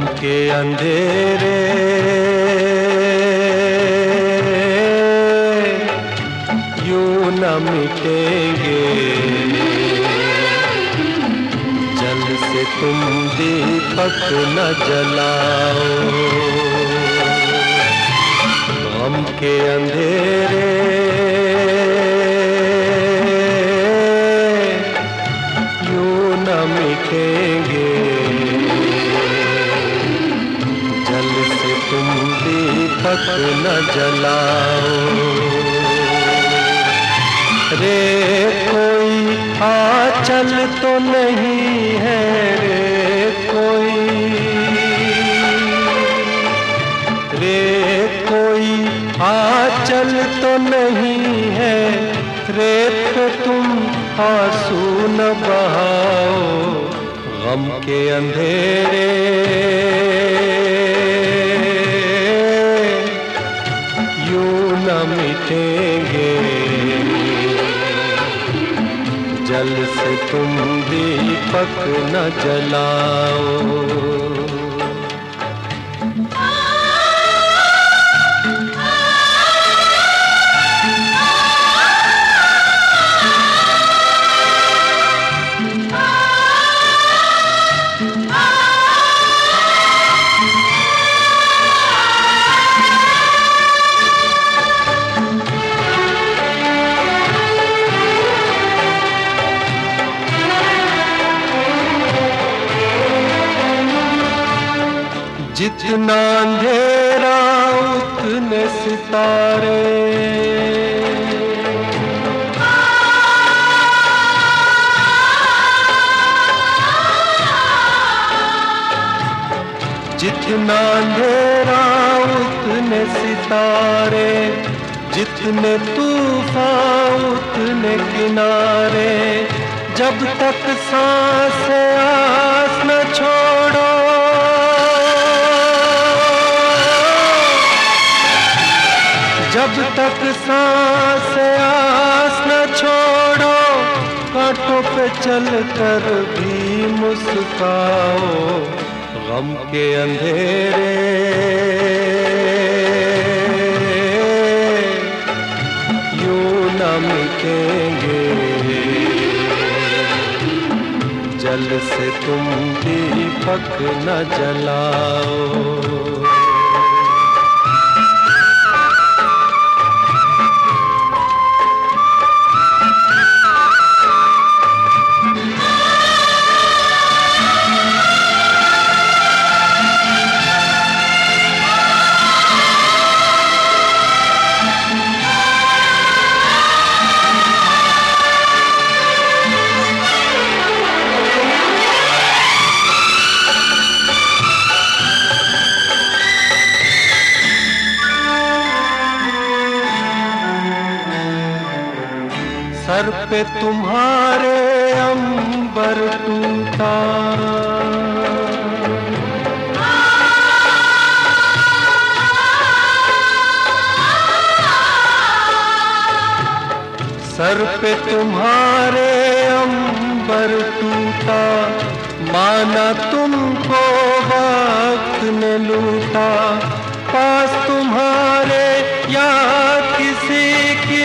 के अंधेरे यूं न मिटेंगे, जल से तुम दीपक न जलाओ। गम के अंधेरे यूं न मिटेंगे, तुम दीपक न जलाओ। रे कोई आंचल तो नहीं है, रे कोई आंचल तो नहीं है, रेत पे तुम आंसू न बहाओ। गम के अंधेरे न मिटेंगे, जल से तुम दीपक न जलाओ। जितना अंधेरा उतने सितारे, जितना अंधेरा उतने सितारे, जितने तूफान उतने किनारे। जब तक सांस आस न छोड़ो, जब तक सांस आस न छोड़ो, कांटों पे चलकर भी मुस्काओ। गम के अंधेरे यूं न मिटेंगे, जल से तुम दीपक न जलाओ। सर पे तुम्हारे अंबर टूटा, सर पे तुम्हारे अंबर टूटा। माना तुमको वक्त ने लूटा, पास तुम्हारे या किसी की,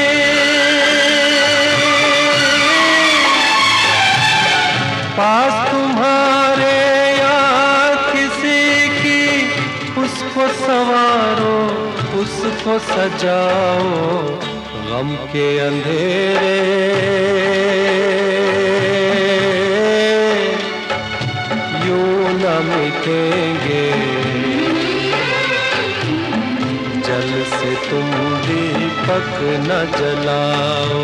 पास तुम्हारे या किसी की। उसको संवारो, उसको सजाओ। गम के अंधेरे यूं न मिटेंगे, जल से तुम दीपक न जलाओ।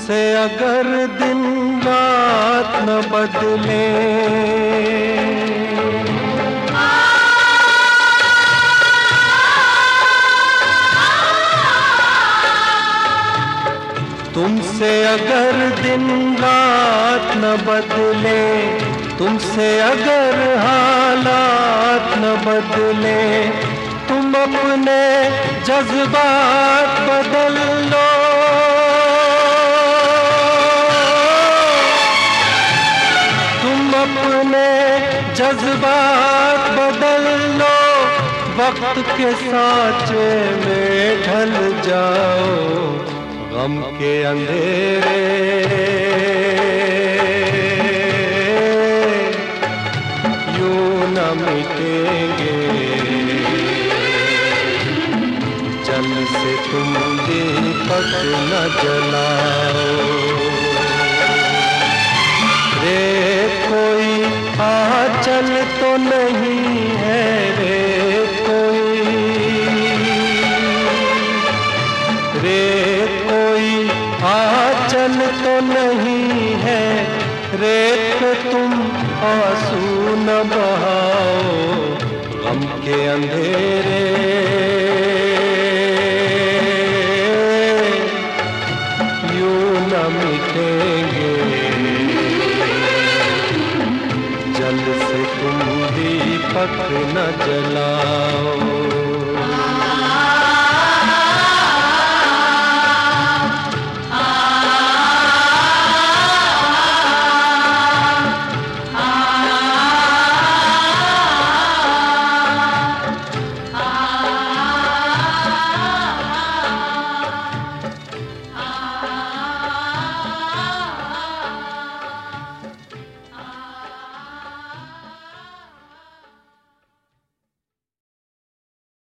तुमसे अगर दिन रात न बदले, तुमसे अगर दिन रात न बदले, तुमसे अगर हालात न बदले, तुम अपने जज्बात बदल लो, तुम अपने जज्बात बदल लो, वक्त के सांचे में ढल जाओ, गम के अंधेरे यूं न मिटेंगे, जल से तुम दीपक न जलाओ। रे कोई आंचल तो नहीं है, रे कोई आंचल तो नहीं है, रेत पे तुम आंसू न बहाओ, गम के अंधेरे यूं न मिटेंगे, जल से तुम दीपक न जलाओ।